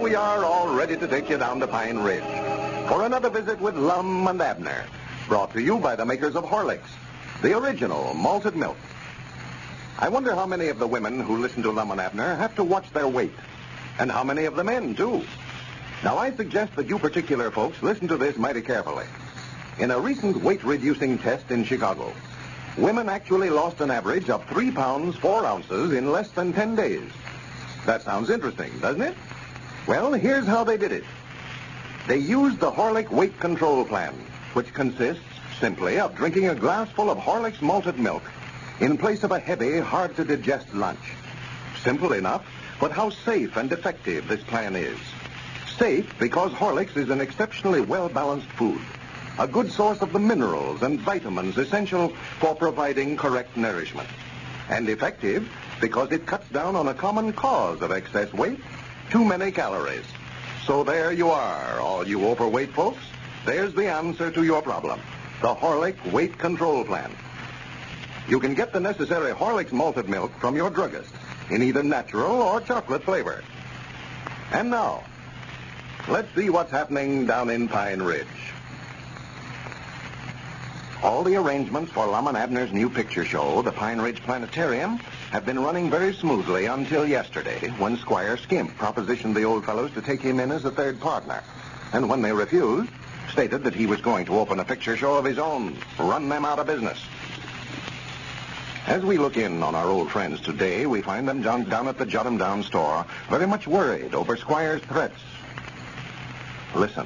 we are, all ready to take you down to Pine Ridge for another visit with Lum and Abner, brought to you by the makers of Horlicks, the original malted milk. I wonder how many of the women who listen to Lum and Abner have to watch their weight, and how many of the men, too. Now, I suggest that you particular folks listen to this mighty carefully. In a recent weight-reducing test in Chicago, women actually lost an average of 3 pounds, 4 ounces in less than 10 days. That sounds interesting, doesn't it? Well, here's how they did it. They used the Horlick Weight Control Plan, which consists simply of drinking a glass full of Horlick's malted milk in place of a heavy, hard-to-digest lunch. Simple enough, but how safe and effective this plan is. Safe because Horlicks is an exceptionally well-balanced food, a good source of the minerals and vitamins essential for providing correct nourishment. And effective because it cuts down on a common cause of excess weight, too many calories. So there you are, all you overweight folks. There's the answer to your problem, the Horlick Weight Control Plan. You can get the necessary Horlick's malted milk from your druggist in either natural or chocolate flavor. And now, let's see what's happening down in Pine Ridge. All the arrangements for Lum and Abner's new picture show, the Pine Ridge Planetarium, have been running very smoothly until yesterday, when Squire Skimp propositioned the old fellows to take him in as a third partner. And when they refused, stated that he was going to open a picture show of his own, run them out of business. As we look in on our old friends today, we find them down at the Jot 'em Down store, very much worried over Squire's threats. Listen.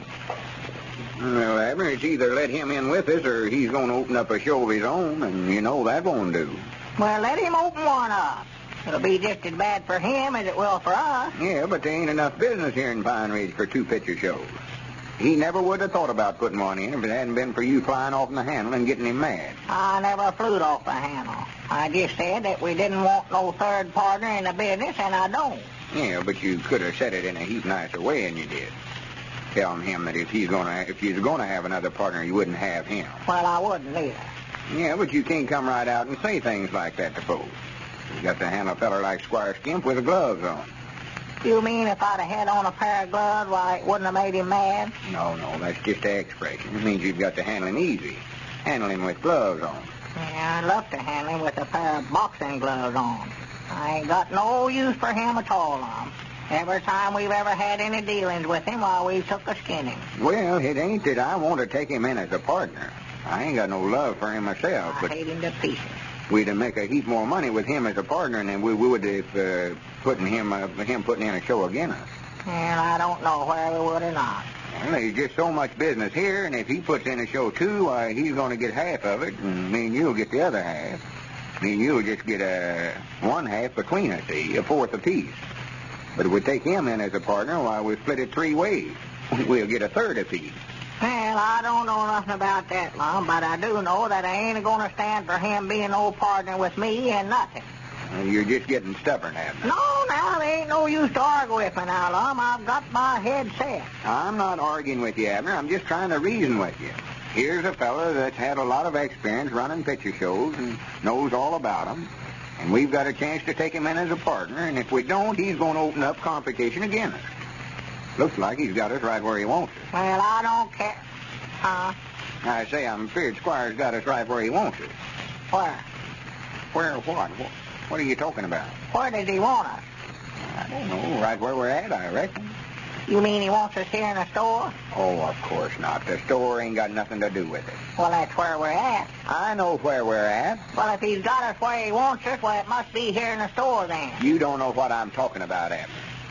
Well, Abner, it's either let him in with us or he's going to open up a show of his own, and you know that won't do. Well, let him open one up. It'll be just as bad for him as it will for us. Yeah, but there ain't enough business here in Pine Ridge for 2 picture shows. He never would have thought about putting one in if it hadn't been for you flying off in the handle and getting him mad. I never flew off the handle. I just said that we didn't want no third partner in the business, and I don't. Yeah, but you could have said it in a heap nicer way than you did. Telling him that if he's gonna have another partner, you wouldn't have him. Well, I wouldn't either. Yeah, but you can't come right out and say things like that to folks. You got to handle a feller like Squire Skimp with the gloves on. You mean if I'd have had on a pair of gloves, why, it wouldn't have made him mad? No, that's just an expression. It means you've got to handle him easy. Handle him with gloves on. Yeah, I'd love to handle him with a pair of boxing gloves on. I ain't got no use for him at all, Lum. Every time we've ever had any dealings with him, why, we took a skinning. Well, it ain't that I want to take him in as a partner. I ain't got no love for him myself. I hate him to pieces. We'd make a heap more money with him as a partner than we would if putting him putting in a show again us. Well, I don't know whether we would or not. Well, there's just so much business here, and if he puts in a show too, why, he's going to get half of it, and me and you'll get the other half. Me and you'll just get one half between us, a fourth apiece. But if we take him in as a partner, why, we split it 3 ways. We'll get a third apiece. Well, I don't know nothing about that, Lum, but I do know that I ain't going to stand for him being no partner with me and nothing. You're just getting stubborn, Abner. No, now, there ain't no use to argue with me now, Lum. I've got my head set. I'm not arguing with you, Abner. I'm just trying to reason with you. Here's a fella that's had a lot of experience running picture shows and knows all about them. And we've got a chance to take him in as a partner, and if we don't, he's going to open up competition against us. Looks like he's got us right where he wants us. Well, I don't care. Huh? I say, I'm afraid Squire's got us right where he wants us. Where? Where what? What are you talking about? Where does he want us? I don't know. Right where we're at, I reckon. You mean he wants us here in the store? Oh, of course not. The store ain't got nothing to do with it. Well, that's where we're at. I know where we're at. Well, if he's got us where he wants us, well, it must be here in the store then. You don't know what I'm talking about, Abner.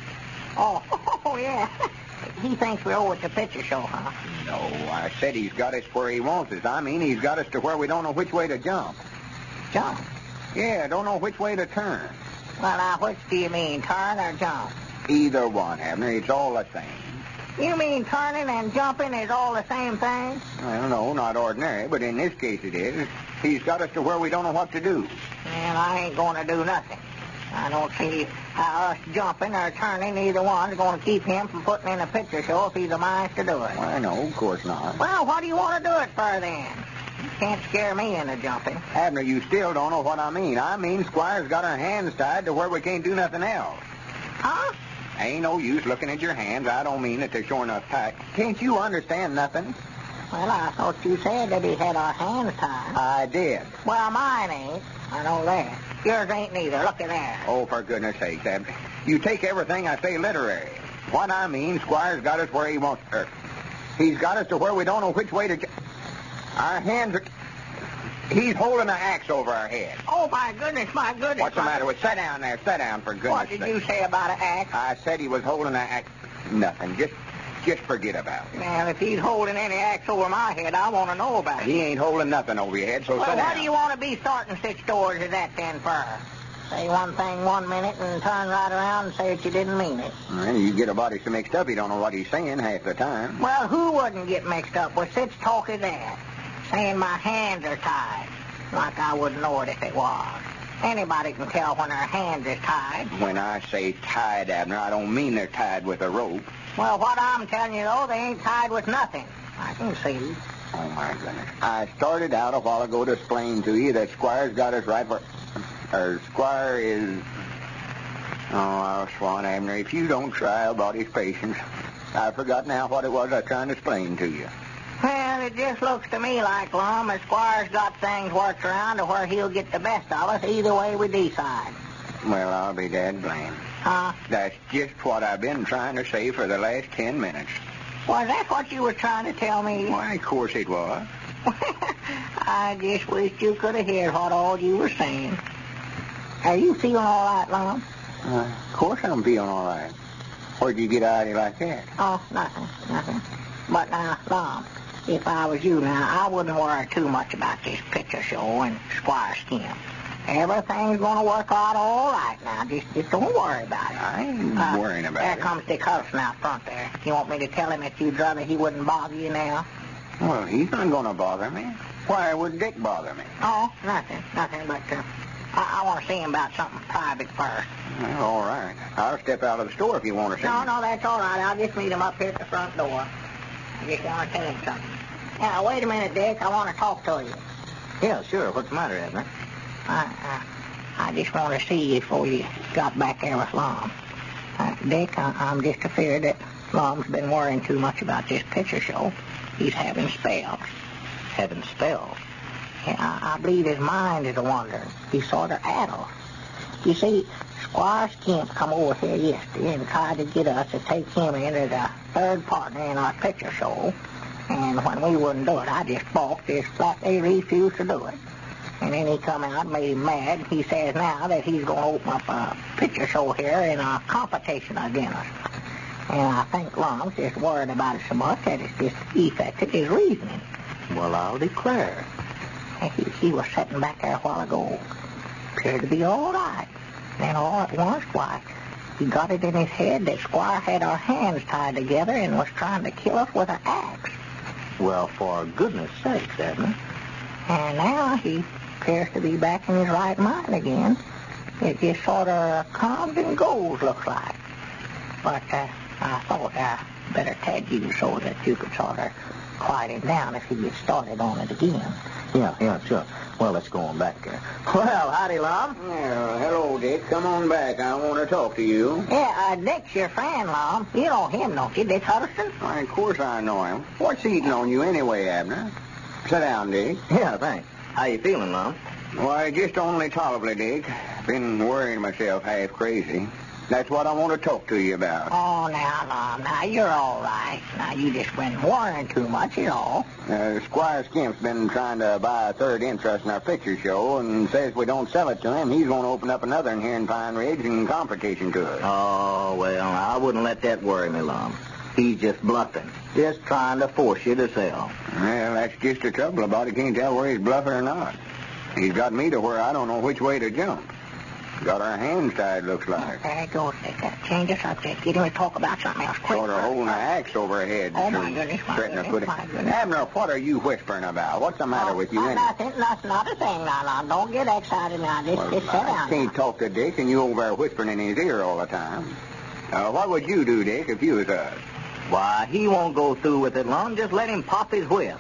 Oh, yeah. He thinks we owe it to picture show, huh? No, I said he's got us where he wants us. I mean, he's got us to where we don't know which way to jump. Jump? Yeah, don't know which way to turn. Well, now, which do you mean, turn or jump? Either one, Abner. It's all the same. You mean turning and jumping is all the same thing? Well, no, not ordinary, but in this case it is. He's got us to where we don't know what to do. Well, I ain't going to do nothing. I don't see how us jumping or turning, either one, is going to keep him from putting in a picture show if he's a mind to do it. Well, I know, of course not. Well, what do you want to do it for, then? You can't scare me into jumping. Abner, you still don't know what I mean. I mean Squire's got our hands tied to where we can't do nothing else. Huh? Ain't no use looking at your hands. I don't mean that they're sure enough tight. Can't you understand nothing? Well, I thought you said that he had our hands tied. I did. Well, mine ain't. I know that. Yours ain't neither. Look at there. Oh, for goodness sake, Abner. You take everything I say literary. What I mean, Squire's got us where he wants us. He's got us to where we don't know which way to... Our hands are... He's holding an axe over our head. Oh, my goodness, my goodness. What's the matter with... Sit down there. Sit down, for goodness What did you say about an axe? I said he was holding an axe. Nothing. Just forget about it. Well, if he's holding any axe over my head, I want to know about it. He ain't holding nothing over your head, so Well, sit down. what do you want to be starting such stories as that then for? Say one thing 1 minute and turn right around and say that you didn't mean it. Well, you get a body so mixed up, he don't know what he's saying half the time. Well, who wouldn't get mixed up with such talk as that? Saying my hands are tied. Like I wouldn't know it if it was. Anybody can tell when their hands is tied. When I say tied, Abner, I don't mean they're tied with a rope. Well, what I'm telling you, though, they ain't tied with nothing. I can see. Oh, my goodness. I started out a while ago to explain to you that Squire's got us right where... Squire is... Oh, I'll swan, Abner. If you don't try about his patience, I forgot now what it was I was trying to explain to you. Well, it just looks to me like, Lum, as Squire's got things worked around to where he'll get the best of us either way we decide. Well, I'll be dad blamed. Huh? That's just what I've been trying to say for the last 10 minutes. Was that what you were trying to tell me? Why, of course it was. I just wished you could have heard what all you were saying. Are you feeling all right, Lum? Of course I'm feeling all right. Where'd you get an idea like that? Oh, nothing. But now, Lum, if I was you now, I wouldn't worry too much about this picture show and Squire Skim. Everything's going to work out all right now. Just don't worry about it. I ain't worrying about There it. comes Dick Hudson out front there. You want me to tell him that you'd rather he wouldn't bother you now? Well, he's not going to bother me. Why would Dick bother me? Oh, nothing. But I want to see him about something private first. Well, all right. I'll step out of the store if you want to see me. No, that's all right. I'll just meet him up here at the front door. I just want to tell him something. Now, wait a minute, Dick. I want to talk to you. Yeah, sure. What's the matter, Abner? I just want to see you before you got back there with Lum. Dick, I'm just afraid that Lum's been worrying too much about this picture show. He's having spells. Having spells? Yeah, I believe his mind is a-wandering. He's sort of addled. You see, Squire Skimp come over here yesterday and tried to get us to take him in as a third partner in our picture show. And when we wouldn't do it, I just balked, just flatly refused to do it. And then he come out and made him mad. He says now that he's going to open up a picture show here in a competition against us. And I think Lum's just worried about it so much that it's just affected his reasoning. Well, I'll declare. He was sitting back there a while ago. Appeared to be all right. Then all at once, why, he got it in his head that Squire had our hands tied together and was trying to kill us with an axe. Well, for goodness sakes, Abner. And now he appears to be back in his right mind again. It just sort of comes and goes, looks like. But I thought I better tell you so that you could sort of quiet him down if he gets started on it again. Yeah, sure. Well, let's go on back there. Well, howdy, Lum. Well, hello, Dick. Come on back. I want to talk to you. Yeah, Dick's your friend, Lum. You know him, don't you, Dick Hudson? Why, of course I know him. What's eating on you anyway, Abner? Sit down, Dick. Yeah, thanks. How you feeling, Lum? Why, just only tolerably, Dick. Been worrying myself half crazy. That's what I want to talk to you about. Oh, now, Lum, now, you're all right. Now, you just been worrying too much, is all. Squire Skimp's been trying to buy a third interest in our picture show and says if we don't sell it to him, he's going to open up another in here in Pine Ridge in competition to us. Oh, well, I wouldn't let that worry me, Lum. He's just bluffing. Just trying to force you to sell. Well, that's just the trouble about it. Can't tell where he's bluffing or not. He's got me to where I don't know which way to jump. Got our hands tied, looks like. There goes, Dick. Change the subject. Get him to talk about something else quick. Sort of holding an axe over her head. Oh, my goodness, my goodness. Abner, what are you whispering about? What's the matter with you anyway? Nothing, not a thing now. Don't get excited now. Just sit down. I can't talk to Dick and you over there whispering in his ear all the time. What would you do, Dick, if you was us? Why, he won't go through with it, Lum. Just let him pop his whip.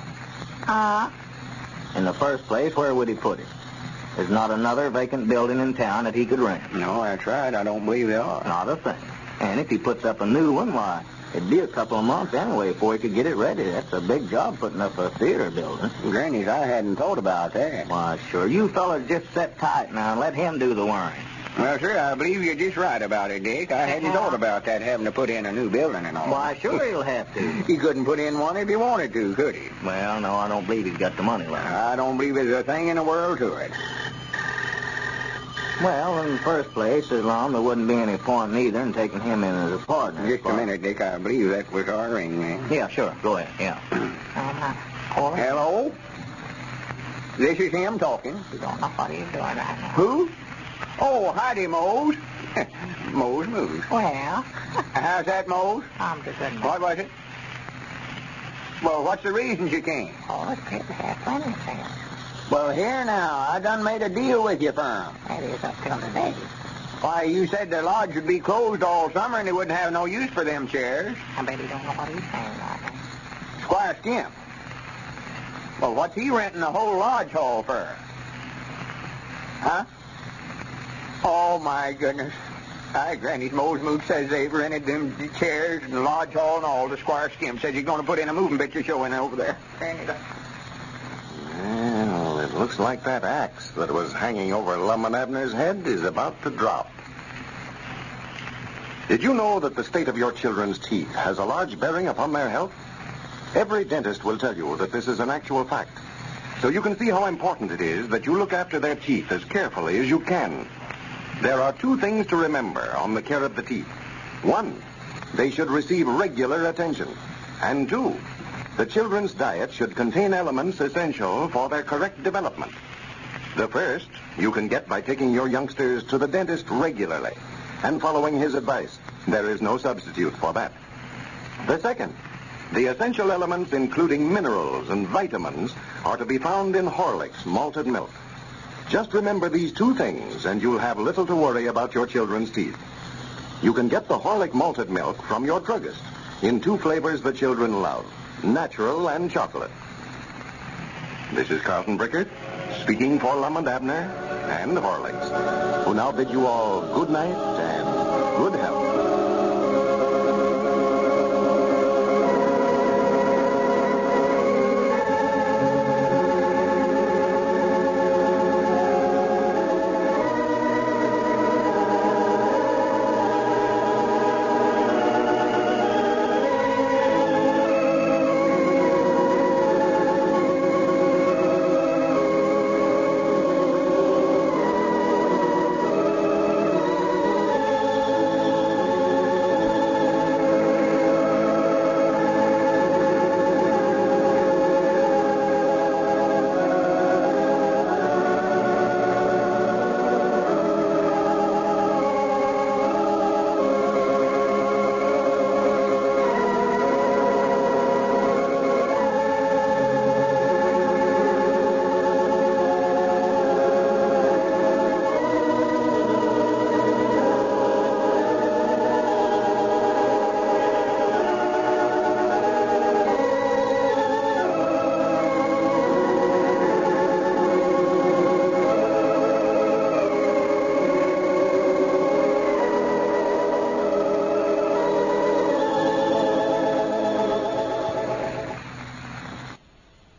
In the first place, where would he put it? There's not another vacant building in town that he could rent. No, that's right. I don't believe there are. Not a thing. And if he puts up a new one, why, it'd be a couple of months anyway before he could get it ready. That's a big job putting up a theater building. Granny's, I hadn't thought about that. Why, sure. You fellas just sit tight now and let him do the worrying. Well, sir, I believe you're just right about it, Dick. I hadn't thought about that, having to put in a new building and all. Why, sure he'll have to. He couldn't put in one if he wanted to, could he? Well, no, I don't believe he's got the money left. I don't believe there's a thing in the world to it. Well, in the first place, as long there wouldn't be any point neither in taking him in as a partner. Just a minute, Dick. I believe that was our ring, man. Yeah, sure. Go ahead. Yeah. Hello? This is him talking. You don't know what he's doing right now. Who? Oh, howdy, Mose. Mose moves. Well, How's that, Mose? I'm just good What was it? Well, what's the reason you came? Oh, it's good to have plenty of sense. Well, here now. I done made a deal with you for 'em. That is up till today. Why, you said the lodge would be closed all summer and they wouldn't have no use for them chairs. I bet he don't know what he's saying right now. Squire Skimp. Well, what's he renting the whole lodge hall for? Huh? Oh, my goodness. Granny's Mose says they've rented them chairs and the lodge hall and all. The Squire Skimp says he's going to put in a moving picture show in over there. Well, it looks like that axe that was hanging over Lum and Abner's head is about to drop. Did you know that the state of your children's teeth has a large bearing upon their health? Every dentist will tell you that this is an actual fact. So you can see how important it is that you look after their teeth as carefully as you can. There are two things to remember on the care of the teeth. One, they should receive regular attention. And two, the children's diet should contain elements essential for their correct development. The first you can get by taking your youngsters to the dentist regularly and following his advice. There is no substitute for that. The second, the essential elements, including minerals and vitamins, are to be found in Horlicks malted milk. Just remember these two things, and you'll have little to worry about your children's teeth. You can get the Horlick malted milk from your druggist in two flavors the children love, natural and chocolate. This is Carlton Brickert, speaking for Lum and Abner and Horlicks, who now bid you all good night and good health.